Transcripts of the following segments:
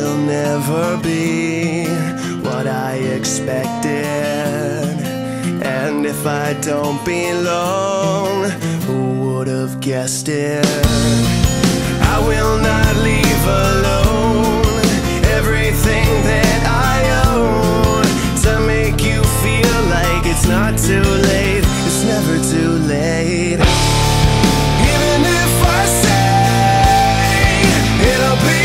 will never be what I expected. And if I don't belong, who would have guessed it? I will not leave alone everything that I own to make you feel like it's not too late. It's never too late. Even if I say it'll be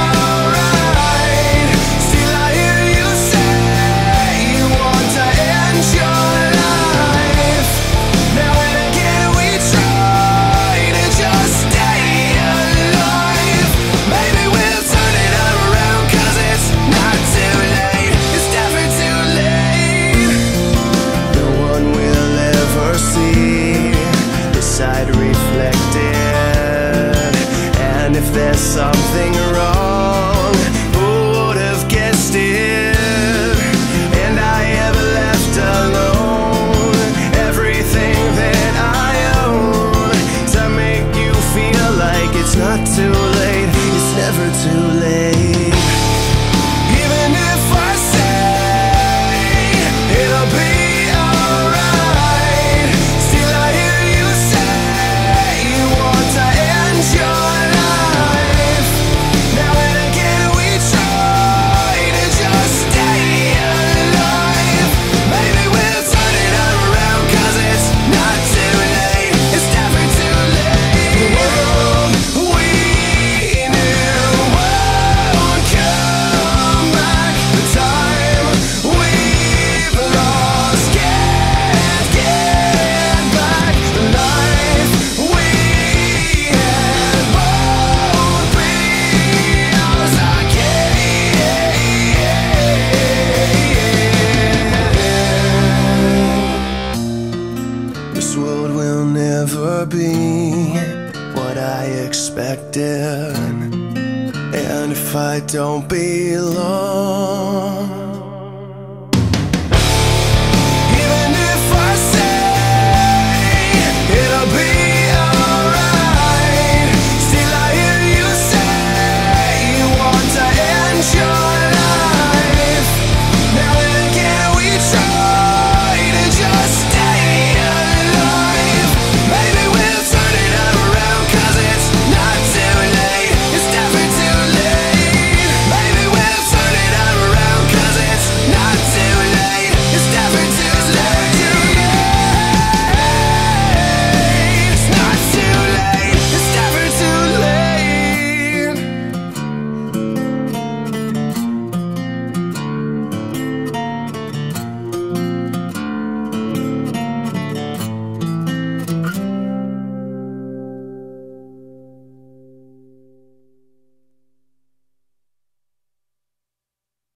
alright, still I hear you say you want to end your life. Now and again we try to just stay alive. Maybe we'll turn it around, 'cause it's not too late. It's never too late. No one will ever see the side reflected. And if there's something wrong, who would have guessed it? And I have left alone everything that I own to make you feel like it's not too late. It's never too late. Even if I say it'll be alright, still I hear you say you want to end your life. Now and again we try to just stay alive. Maybe we'll turn it around, 'cause it's not too late. It's never too late. We knew won't come back. The time we've lost can't get back. The life we had won't be ours again. This world will never be what I expected. And if I don't belong,